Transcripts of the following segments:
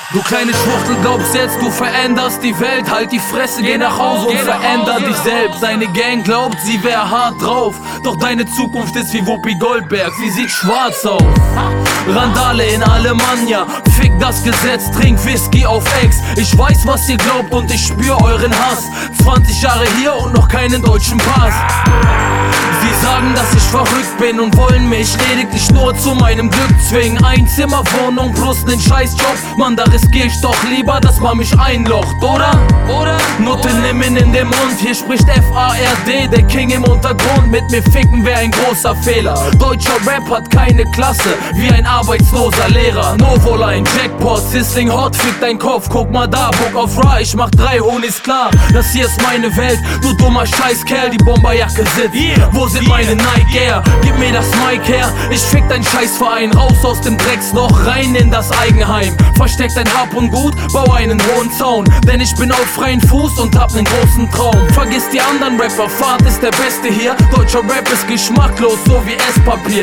Du kleine Schwuchtel, glaubst jetzt, du veränderst die Welt. Halt die Fresse, geh nach Hause und veränder dich selbst. Deine Gang glaubt, sie wär hart drauf, doch deine Zukunft ist wie Whoopi Goldberg, sie sieht schwarz aus. Randale in Alemannia, fick das Gesetz, trink Whisky auf Ex. Ich weiß, was ihr glaubt und ich spür euren Hass. 20 Jahre hier und noch keinen deutschen Pass. Sie sagen, dass ich verrückt bin und wollen mich lediglich nur zu meinem Glück zwingen. Einzimmerwohnung plus nen Scheißjob, Mann, da riskier ich doch lieber, dass man mich einlocht, oder? Nutte nimm ihn in den Mund, hier spricht FARD, der King im Untergrund. Mit mir ficken wär ein großer Fehler. Deutscher Rap hat keine Klasse, wie ein arbeitsloser Lehrer. Novoline, Jackpot, Sissling Hot, fick dein Kopf, guck mal da, Bock auf Ra, ich mach 3 Honis klar. Das hier ist meine Welt, du dummer Scheißkerl, die Bomberjacke sitzt. Wo sind meine Nike Air? Gib mir das Mic her, ich fick dein Scheißverein. Raus aus dem Drecksloch, rein in das Eigenheim. Versteck dein Hab und Gut, bau einen hohen Zaun, denn ich bin auf freien Fuß und hab nen großen Traum. Vergiss die anderen Rapper, Fahrt ist der Beste hier. Deutscher Rap ist geschmacklos, so wie Esspapier.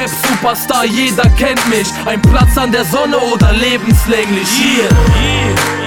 Rap-Superstar, jeder kennt mich. Ein Platz an der Sonne oder lebenslänglich hier.